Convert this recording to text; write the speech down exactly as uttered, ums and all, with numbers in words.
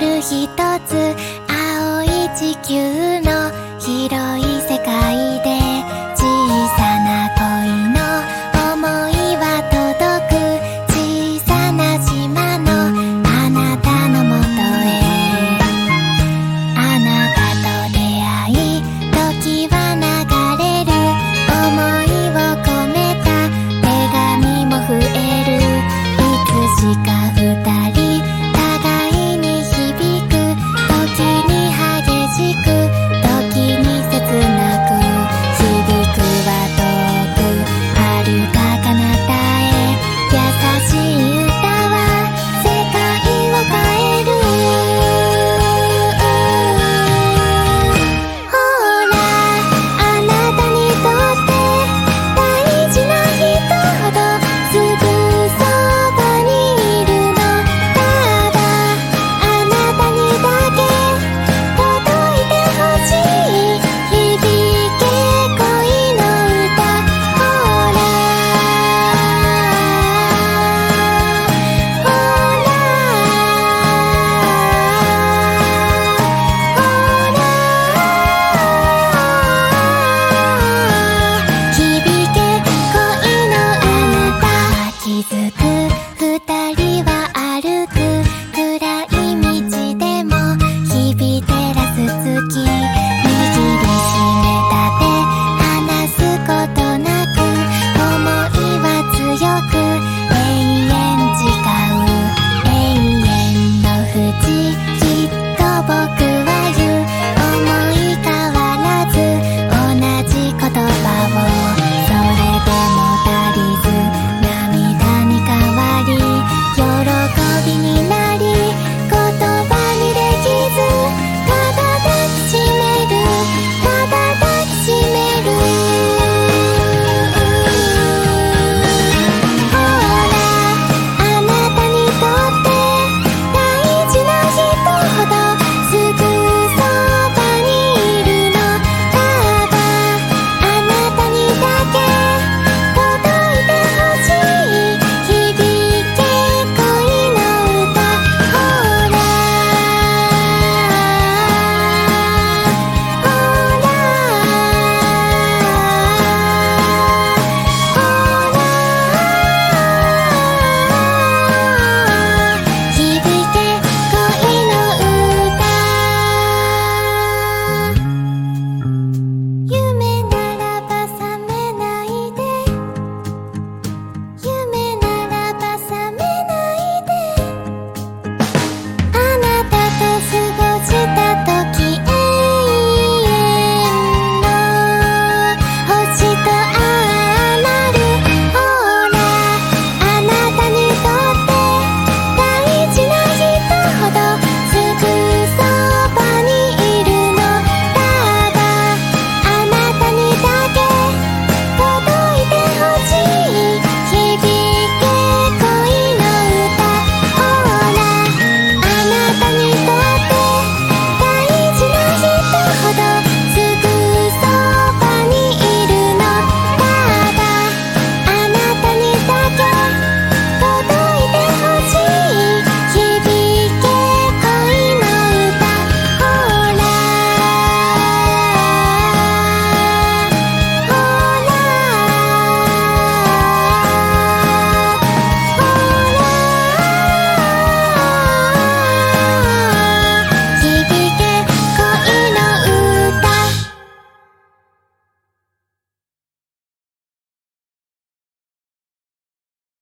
る一つ青い地球の広い世界で小さな恋の想いは届く小さな島のあなたのもとへあなたと出会い時は流れる想いを込めた手紙も増えるいつしか二人互いに響く時に激しく時に切なく響くは遠く遥か彼方へ優しい歌は世界を変えるほらあなたにとって大事な人ほどすぐそばにいるのただあなたにだけ届いてほしい響け恋の歌ほらほらほら響け恋のあなた気づく二人は歩く暗い道でも日々照らす月握りしめた手離すことなく想いは強く永遠誓う永遠の淵きっと僕